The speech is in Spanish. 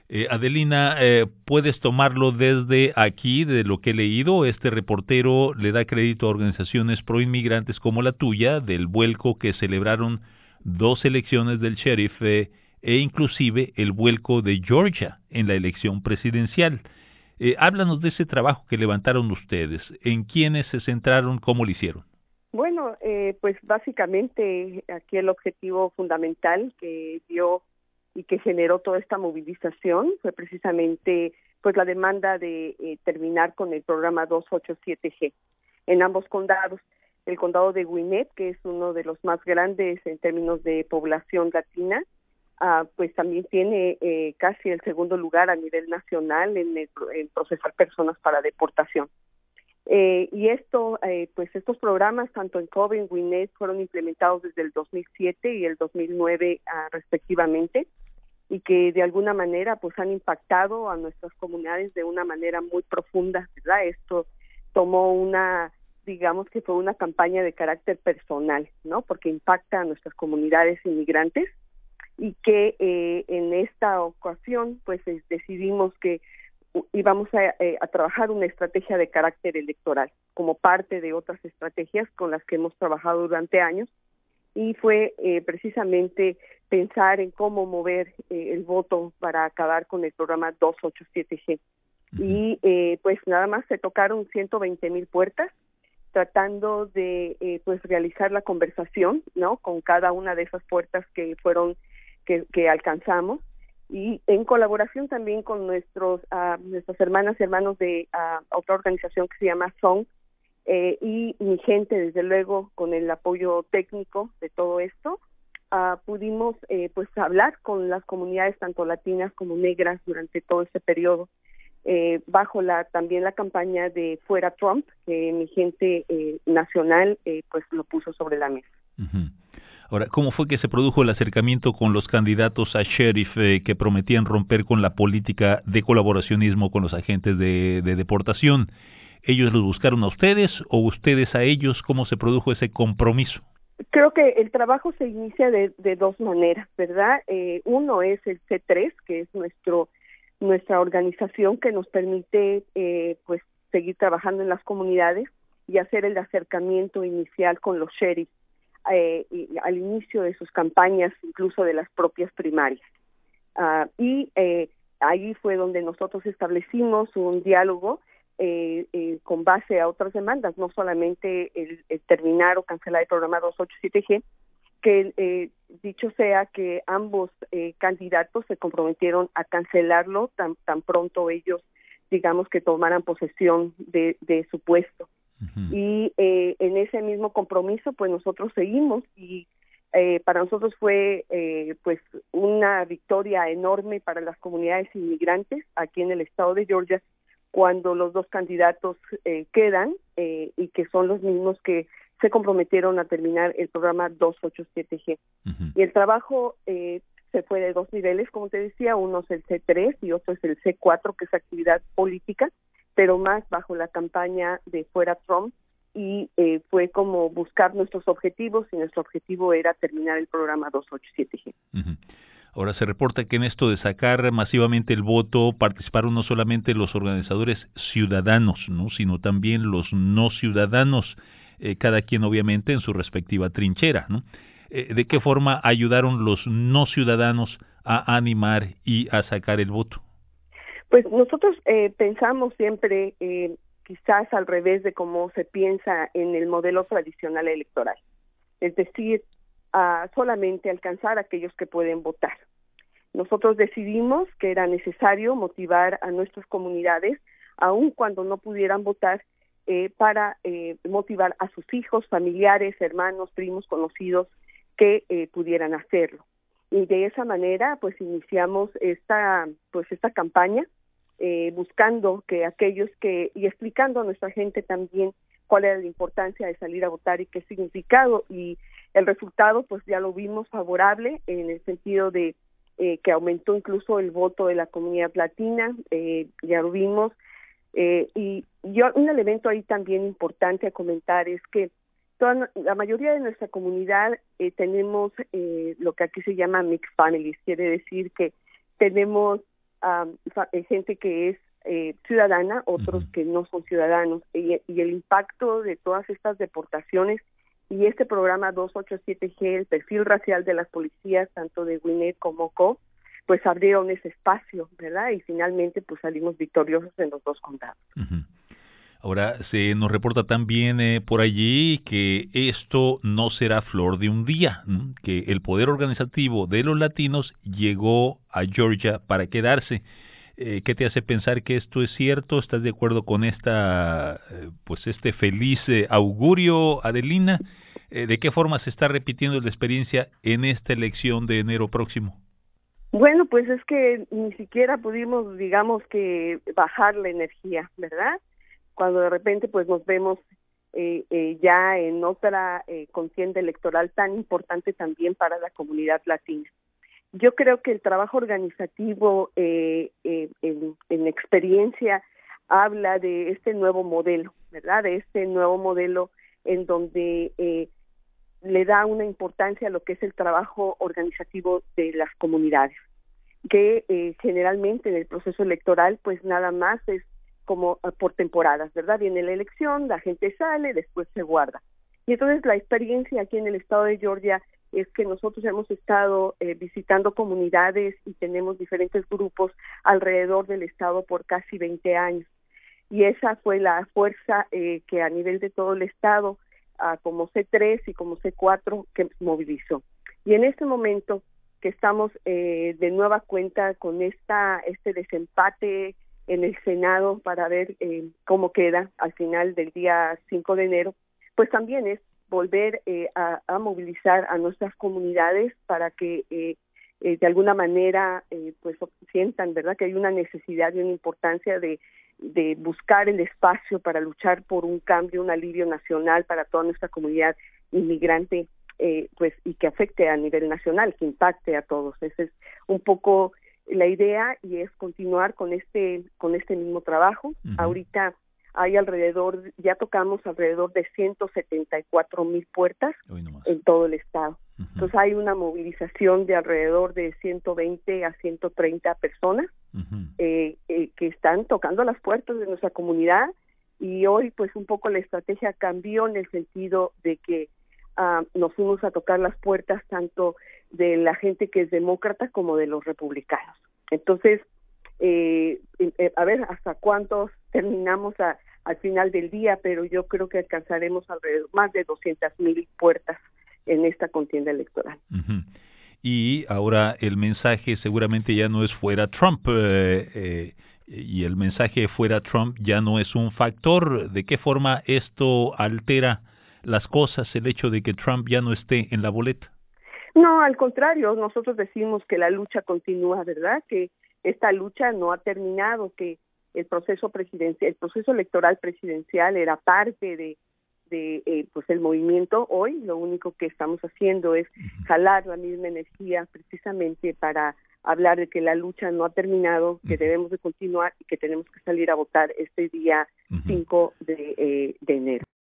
Adelina, puedes tomarlo desde aquí, de lo que he leído. Este reportero le da crédito a organizaciones proinmigrantes como la tuya, del vuelco que celebraron 2 elecciones del sheriff e inclusive el vuelco de Georgia en la elección presidencial. Háblanos de ese trabajo que levantaron ustedes. ¿En quiénes se centraron? ¿Cómo lo hicieron? Bueno, pues básicamente aquí el objetivo fundamental que dio y que generó toda esta movilización fue precisamente pues la demanda de terminar con el programa 287G en ambos condados. El condado de Gwinnett, que es uno de los más grandes en términos de población latina, pues también tiene casi el segundo lugar a nivel nacional en procesar personas para deportación. Y pues estos programas, tanto en Cobb y en Gwinnett, fueron implementados desde el 2007 y el 2009 respectivamente, y que de alguna manera pues han impactado a nuestras comunidades de una manera muy profunda, ¿verdad? Esto tomó digamos que fue una campaña de carácter personal, ¿no? Porque impacta a nuestras comunidades inmigrantes, y que en esta ocasión pues decidimos que íbamos a trabajar una estrategia de carácter electoral como parte de otras estrategias con las que hemos trabajado durante años, y fue precisamente pensar en cómo mover el voto para acabar con el programa 287G. Uh-huh. Y pues nada más se tocaron 120,000 puertas, tratando de pues realizar la conversación, ¿no? Con cada una de esas puertas que alcanzamos, y en colaboración también con nuestras hermanas y hermanos de otra organización que se llama SONG, y mi gente, desde luego, con el apoyo técnico de todo esto, pudimos pues hablar con las comunidades tanto latinas como negras durante todo este periodo, bajo también la campaña de Fuera Trump, que mi gente nacional pues lo puso sobre la mesa. Uh-huh. Ahora, ¿cómo fue que se produjo el acercamiento con los candidatos a sheriff que prometían romper con la política de colaboracionismo con los agentes de deportación? ¿Ellos los buscaron a ustedes o ustedes a ellos? ¿Cómo se produjo ese compromiso? Creo que el trabajo se inicia de dos maneras, ¿verdad? Uno es el C3, que es nuestra organización que nos permite pues seguir trabajando en las comunidades y hacer el acercamiento inicial con los sheriffs al inicio de sus campañas, incluso de las propias primarias. Y ahí fue donde nosotros establecimos un diálogo con base a otras demandas, no solamente el terminar o cancelar el programa 287G, que dicho sea que ambos candidatos se comprometieron a cancelarlo tan pronto ellos, digamos, que tomaran posesión de su puesto. Uh-huh. Y en ese mismo compromiso pues nosotros seguimos, y para nosotros fue pues una victoria enorme para las comunidades inmigrantes aquí en el estado de Georgia cuando los dos candidatos quedan y que son los mismos que se comprometieron a terminar el programa 287G. Uh-huh. Y el trabajo se fue de dos niveles, como te decía, uno es el C3 y otro es el C4, que es actividad política, pero más bajo la campaña de Fuera Trump, y fue como buscar nuestros objetivos, y nuestro objetivo era terminar el programa 287G. Uh-huh. Ahora se reporta que en esto de sacar masivamente el voto participaron no solamente los organizadores ciudadanos, ¿no?, sino también los no ciudadanos, cada quien obviamente en su respectiva trinchera, ¿no? ¿De qué forma ayudaron los no ciudadanos a animar y a sacar el voto? Pues nosotros pensamos siempre quizás al revés de cómo se piensa en el modelo tradicional electoral, es decir, solamente alcanzar a aquellos que pueden votar. Nosotros decidimos que era necesario motivar a nuestras comunidades, aun cuando no pudieran votar, para motivar a sus hijos, familiares, hermanos, primos, conocidos que pudieran hacerlo. Y de esa manera pues iniciamos esta campaña, buscando que aquellos y explicando a nuestra gente también cuál era la importancia de salir a votar y qué significado, y el resultado pues ya lo vimos favorable en el sentido de que aumentó incluso el voto de la comunidad latina, ya lo vimos, y un elemento ahí también importante a comentar es que la mayoría de nuestra comunidad tenemos lo que aquí se llama mixed families, quiere decir que tenemos gente que es ciudadana, otros que no son ciudadanos, y el impacto de todas estas deportaciones y este programa 287G, el perfil racial de las policías, tanto de Gwinnett como Cobb, pues abrieron ese espacio, ¿verdad? Y finalmente pues salimos victoriosos en los dos condados. Ahora, se nos reporta también por allí que esto no será flor de un día, que el poder organizativo de los latinos llegó a Georgia para quedarse. ¿Qué te hace pensar que esto es cierto? ¿Estás de acuerdo con este feliz augurio, Adelina? ¿De qué forma se está repitiendo la experiencia en esta elección de enero próximo? Bueno, pues es que ni siquiera pudimos, digamos, que bajar la energía, ¿verdad? Cuando de repente pues nos vemos ya en otra contienda electoral tan importante también para la comunidad latina. Yo creo que el trabajo organizativo en experiencia habla de este nuevo modelo, ¿verdad? De este nuevo modelo en donde le da una importancia a lo que es el trabajo organizativo de las comunidades, que generalmente en el proceso electoral pues nada más es como por temporadas, ¿verdad? Viene la elección, la gente sale, después se guarda. Y entonces la experiencia aquí en el estado de Georgia es que nosotros hemos estado visitando comunidades y tenemos diferentes grupos alrededor del estado por casi 20 años. Y esa fue la fuerza que a nivel de todo el estado, como C3 y como C4, que movilizó. Y en este momento que estamos de nueva cuenta con este desempate en el Senado para ver cómo queda al final del día 5 de enero, pues también es volver a movilizar a nuestras comunidades para que de alguna manera pues sientan, ¿verdad?, que hay una necesidad y una importancia de buscar el espacio para luchar por un cambio, un alivio nacional para toda nuestra comunidad inmigrante, pues y que afecte a nivel nacional, que impacte a todos. Esa es un poco la idea, y es continuar con este mismo trabajo. Ahorita ya tocamos alrededor de 174,000 puertas en todo el estado. Entonces hay una movilización de alrededor de 120 a 130 personas que están tocando las puertas de nuestra comunidad, y hoy pues un poco la estrategia cambió en el sentido de que nos fuimos a tocar las puertas tanto de la gente que es demócrata como de los republicanos. Entonces, a ver hasta cuántos terminamos al final del día, pero yo creo que alcanzaremos alrededor más de 200,000 puertas en esta contienda electoral. Y ahora el mensaje seguramente ya no es fuera Trump, y el mensaje fuera Trump ya no es un factor. ¿De qué forma esto altera las cosas, el hecho de que Trump ya no esté en la boleta? No, al contrario, nosotros decimos que la lucha continúa, ¿verdad? Que esta lucha no ha terminado, que el proceso electoral presidencial era parte de pues el movimiento. Hoy lo único que estamos haciendo es jalar la misma energía precisamente para hablar de que la lucha no ha terminado, que debemos de continuar y que tenemos que salir a votar este día 5 de enero.